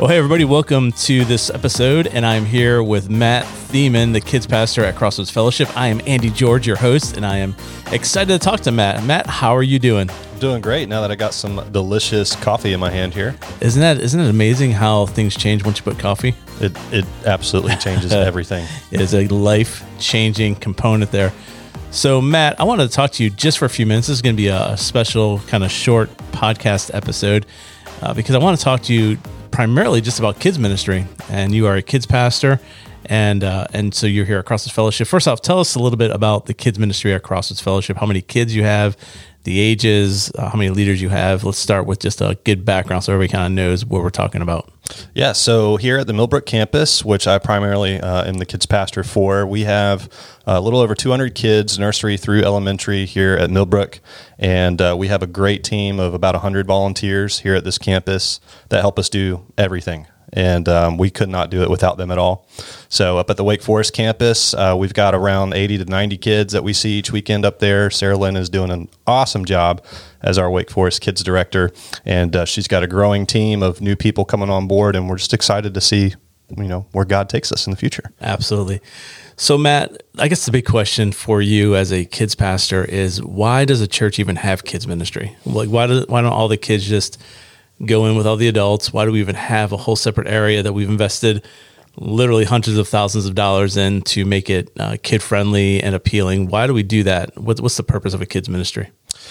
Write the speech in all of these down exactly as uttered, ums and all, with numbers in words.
Well, hey, everybody, welcome to this episode, and I'm here with Matt Thiemann, the kids pastor at Crossroads Fellowship. I am Andy George, your host, and I am excited to talk to Matt. Matt, how are you doing? Doing great now that I got some delicious coffee in my hand here. Isn't that isn't it amazing how things change once you put coffee? It it absolutely changes everything. It is a life-changing component there. So, Matt, I wanted to talk to you just for a few minutes. This is going to be a special kind of short podcast episode uh, because I want to talk to you primarily just about kids ministry, and you are a kids pastor, and uh, and so you're here at Crossroads Fellowship. First off, tell us a little bit about the kids ministry at Crossroads Fellowship, how many kids you have, the ages, uh, how many leaders you have. Let's start with just a good background so everybody kind of knows what we're talking about. Yeah, so here at the Millbrook campus, which I primarily uh, am the kids pastor for, we have a little over two hundred kids, nursery through elementary here at Millbrook, and uh, we have a great team of about one hundred volunteers here at this campus that help us do everything. And um, we could not do it without them at all. So up at the Wake Forest campus, uh, we've got around eighty to ninety kids that we see each weekend up there. Sarah Lynn is doing an awesome job as our Wake Forest kids director, and uh, she's got a growing team of new people coming on board, and we're just excited to see, you know, where God takes us in the future. Absolutely. So, Matt, I guess the big question for you as a kids pastor is, why does a church even have kids ministry? Like, why do why don't all the kids just go in with all the adults? Why do we even have a whole separate area that we've invested literally hundreds of thousands of dollars in to make it uh, kid-friendly and appealing? Why do we do that? What, what's the purpose of a kids ministry?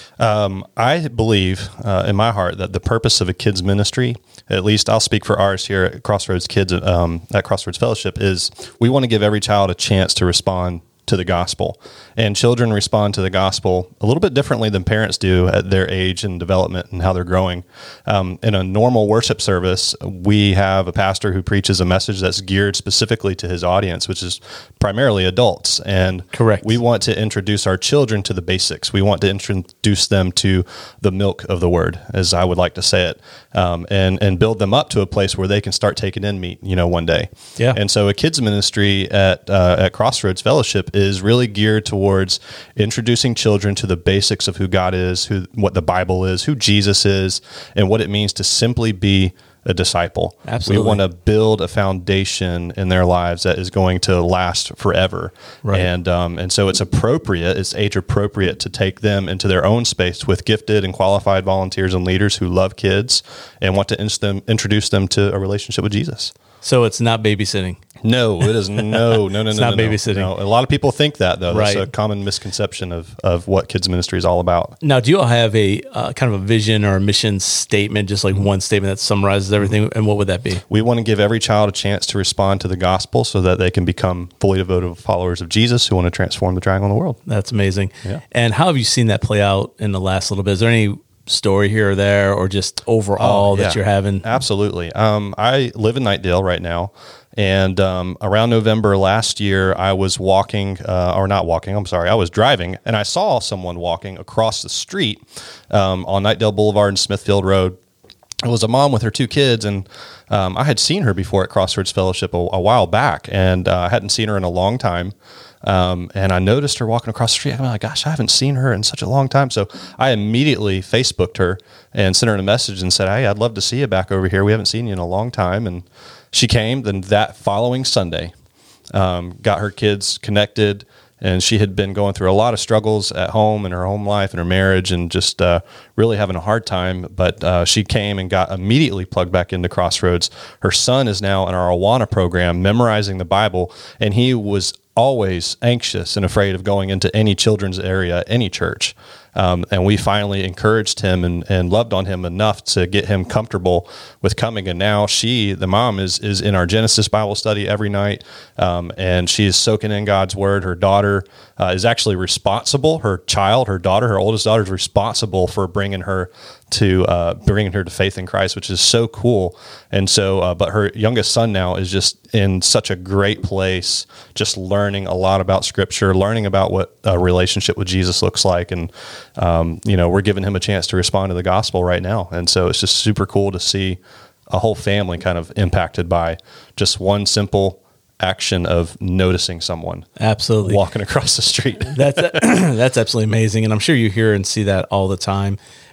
Um, I believe uh, in my heart that the purpose of a kids ministry, at least I'll speak for ours here at Crossroads Kids um, at Crossroads Fellowship, is we want to give every child a chance to respond to the gospel. And children respond to the gospel a little bit differently than parents do at their age and development and how they're growing. Um, in a normal worship service, we have a pastor who preaches a message that's geared specifically to his audience, which is primarily adults. And correct. We want to introduce our children to the basics. We want to introduce them to the milk of the word, as I would like to say it, um, and, and build them up to a place where they can start taking in meat, you know, one day. Yeah. And so a kids ministry at, uh, at Crossroads Fellowship is really geared towards introducing children to the basics of who God is, who what the Bible is, who Jesus is, and what it means to simply be a disciple. Absolutely. We want to build a foundation in their lives that is going to last forever. Right. And um, and so it's appropriate, it's age appropriate to take them into their own space with gifted and qualified volunteers and leaders who love kids and want to in- them, introduce them to a relationship with Jesus. So it's not babysitting. No, it is no, no, no, it's no. not no, babysitting. No. A lot of people think that, though. That's Right. a common misconception of, of what kids ministry is all about. Now, do you all have a uh, kind of a vision or a mission statement, just like one statement that summarizes everything? And what would that be? We want to give every child a chance to respond to the gospel so that they can become fully devoted followers of Jesus who want to transform the triangle in the world. That's amazing. Yeah. And how have you seen that play out in the last little bit? Is there any story here or there, or just overall Oh, yeah. that you're having? Absolutely. Um, I live in Knightdale right now. And um, around November last year, I was walking, uh, or not walking, I'm sorry, I was driving, and I saw someone walking across the street um, on Knightdale Boulevard and Smithfield Road. It was a mom with her two kids, and um, I had seen her before at Crossroads Fellowship a, a while back, and uh, I hadn't seen her in a long time. Um, and I noticed her walking across the street. I'm like, gosh, I haven't seen her in such a long time. So I immediately Facebooked her and sent her a message and said, hey, I'd love to see you back over here. We haven't seen you in a long time. And she came. Then that following Sunday, um, got her kids connected. And she had been going through a lot of struggles at home in her home life and her marriage and just uh, really having a hard time. But uh, she came and got immediately plugged back into Crossroads. Her son is now in our Awana program, memorizing the Bible. And he was always anxious and afraid of going into any children's area, any church. Um, and we finally encouraged him and, and loved on him enough to get him comfortable with coming. And now she, the mom, is is in our Genesis Bible study every night, um, and she is soaking in God's word. Her daughter uh, is actually responsible. Her child, her daughter, her oldest daughter is responsible for bringing her to uh, bringing her to faith in Christ, which is so cool. And so, uh, but her youngest son now is just in such a great place, just learning a lot about Scripture, learning about what a relationship with Jesus looks like. And, um, you know, we're giving him a chance to respond to the gospel right now. And so it's just super cool to see a whole family kind of impacted by just one simple action of noticing someone absolutely walking across the street. That's that's absolutely amazing, and I'm sure you hear and see that all the time.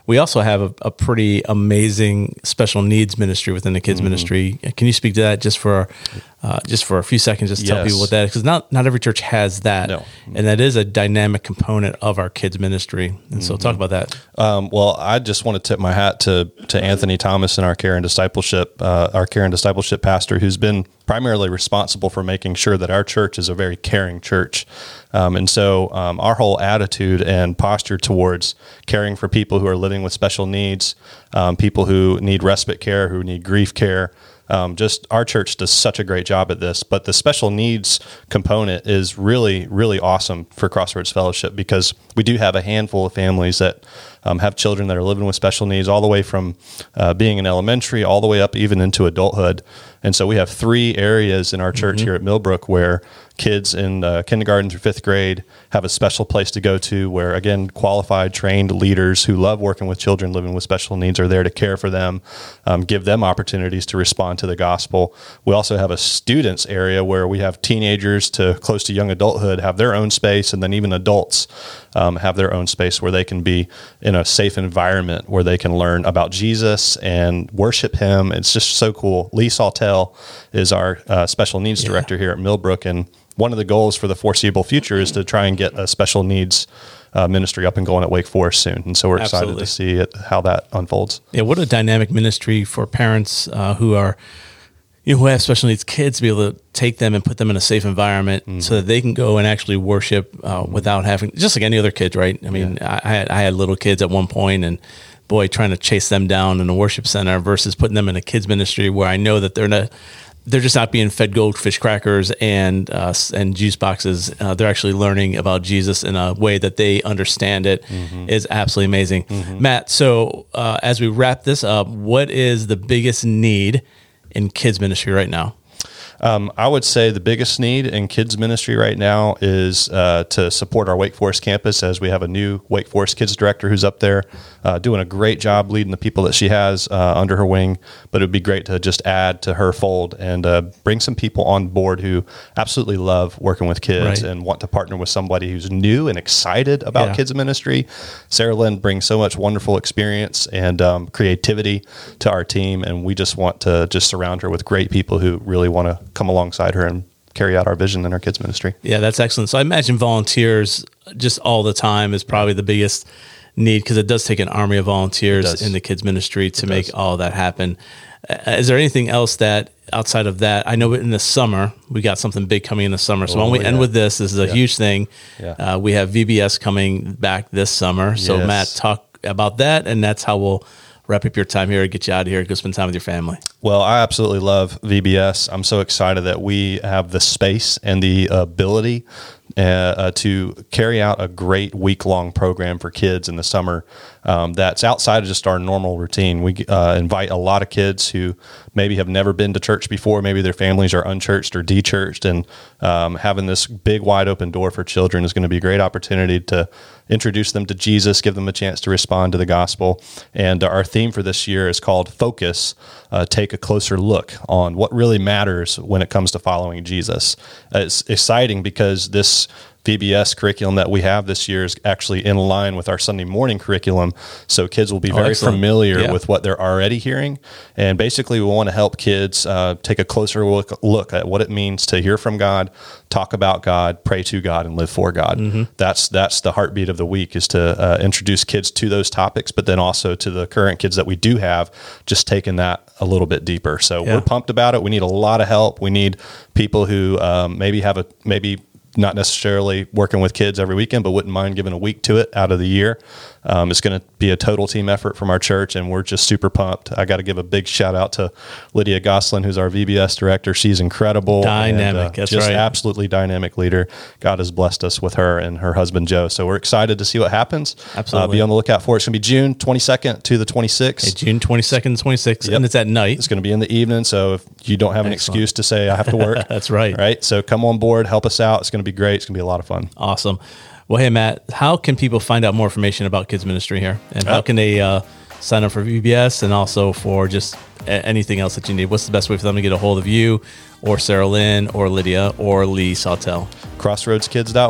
we also have a, a pretty amazing special needs ministry within the kids mm-hmm. ministry. Can you speak to that just for uh, just for a few seconds? Just tell yes. people what that is, because not not every church has that, no. and that is a dynamic component of our kids ministry. And mm-hmm. so, talk about that. Um, well, I just want to tip my hat to to Anthony Thomas and our care and discipleship, uh, our care and discipleship pastor, who's been primarily responsible for making sure that our church is a very caring church. Um, and so um, our whole attitude and posture towards caring for people who are living with special needs, um, people who need respite care, who need grief care, Um, just our church does such a great job at this, but the special needs component is really, really awesome for Crossroads Fellowship, because we do have a handful of families that um, have children that are living with special needs, all the way from uh, being in elementary all the way up even into adulthood. And so we have three areas in our church mm-hmm. here at Millbrook where kids in uh, kindergarten through fifth grade have a special place to go to, where, again, qualified, trained leaders who love working with children living with special needs are there to care for them, um, give them opportunities to respond to the gospel. We also have a students area where we have teenagers to close to young adulthood have their own space, and then even adults um, have their own space where they can be in a safe environment where they can learn about Jesus and worship him. It's just so cool. Lee Saltel is our uh, special needs yeah. director here at Millbrook, and one of the goals for the foreseeable future is to try and get a special needs uh, ministry up and going at Wake Forest soon. And so we're excited Absolutely. to see it, how that unfolds. Yeah, what a dynamic ministry for parents uh, who are, you know, who have special needs kids, to be able to take them and put them in a safe environment mm-hmm. so that they can go and actually worship uh, without having, just like any other kids, right? I mean, yeah. I, I had I had little kids at one point, and boy, trying to chase them down in a worship center versus putting them in a kids ministry where I know that they're not, they're just not being fed goldfish crackers and uh, and juice boxes. Uh, they're actually learning about Jesus in a way that they understand it. Mm-hmm. Is absolutely amazing. Mm-hmm. Matt, so uh, as we wrap this up, what is the biggest need in kids ministry right now? Um, I would say the biggest need in kids ministry right now is uh, to support our Wake Forest campus, as we have a new Wake Forest kids director who's up there uh, doing a great job leading the people that she has uh, under her wing. But it would be great to just add to her fold and uh, bring some people on board who absolutely love working with kids right. and want to partner with somebody who's new and excited about yeah. kids ministry. Sarah Lynn brings so much wonderful experience and um, creativity to our team, and we just want to just surround her with great people who really want to come alongside her and carry out our vision in our kids ministry. Yeah, that's excellent. So I imagine volunteers just all the time is probably the biggest need, because it does take an army of volunteers in the kids ministry to it make does. all that happen. Uh, is there anything else that outside of that? I know in the summer, we got something big coming in the summer. So oh, when we yeah. end with this, this is a yeah. huge thing. Yeah. Uh, we have V B S coming back this summer. So yes. Matt, talk about that, and that's how we'll wrap up your time here, get you out of here, go spend time with your family. Well, I absolutely love V B S. I'm so excited that we have the space and the ability uh, uh, to carry out a great week-long program for kids in the summer um, that's outside of just our normal routine. We uh, invite a lot of kids who maybe have never been to church before. Maybe their families are unchurched or de-churched, and um, having this big, wide-open door for children is going to be a great opportunity to introduce them to Jesus, give them a chance to respond to the gospel. And our theme for this year is called Focus, uh, Take a Closer Look on what really matters when it comes to following Jesus. Uh, it's exciting because this V B S curriculum that we have this year is actually in line with our Sunday morning curriculum. So kids will be very oh, familiar yeah. with what they're already hearing. And basically we want to help kids uh, take a closer look, look at what it means to hear from God, talk about God, pray to God, and live for God. Mm-hmm. That's that's the heartbeat of the week, is to uh, introduce kids to those topics, but then also to the current kids that we do have, just taking that a little bit deeper. So yeah. we're pumped about it. We need a lot of help. We need people who um, maybe have a, maybe not necessarily working with kids every weekend, but wouldn't mind giving a week to it out of the year. Um, it's going to be a total team effort from our church, and we're just super pumped. I got to give a big shout out to Lydia Goslin, who's our V B S director. She's incredible. Dynamic. And, uh, That's just right. absolutely dynamic leader. God has blessed us with her and her husband, Joe. So we're excited to see what happens. Absolutely. Uh, be on the lookout for it. It's going to be June twenty-second to the twenty-sixth. Hey, June twenty-second, twenty-sixth, yep. and it's at night. It's going to be in the evening. So if you don't have an Excellent. excuse to say I have to work. That's right. Right. So come on board, help us out. It's going to be great. It's going to be a lot of fun. Awesome. Well, hey, Matt, how can people find out more information about kids ministry here? And how can they uh, sign up for V B S and also for just a- anything else that you need? What's the best way for them to get a hold of you or Sarah Lynn or Lydia or Lee Saltel? crossroads kids dot org.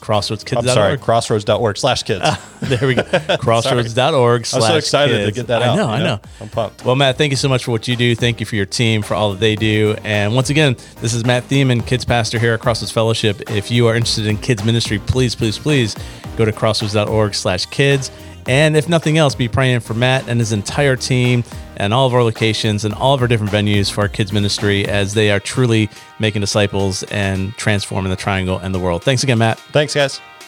crossroads kids dot org. I'm sorry, crossroads.org slash kids. There we go. crossroads dot org slash I'm so excited kids. to get that I out. know, I know. I'm pumped. Well, Matt, thank you so much for what you do. Thank you for your team, for all that they do. And once again, this is Matt Thiemann, kids pastor here at Crossroads Fellowship. If you are interested in kids ministry, please, please, please go to crossroads.org slash kids. And if nothing else, be praying for Matt and his entire team and all of our locations and all of our different venues for our kids ministry as they are truly making disciples and transforming the Triangle and the world. Thanks again, Matt. Thanks, guys.